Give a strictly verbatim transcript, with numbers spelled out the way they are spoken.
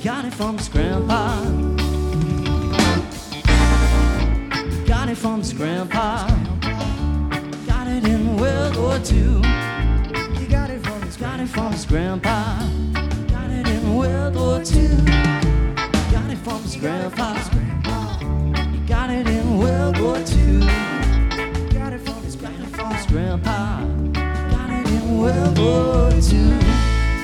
got it from his grandpa. Got it from his grandpa. Got it in World War Two. He got it from his got it from his grandpa. Got it in World War Two. Got it from his grandpa. He got it in World War Two. Got it from his got it from his grandpa. Got it in World War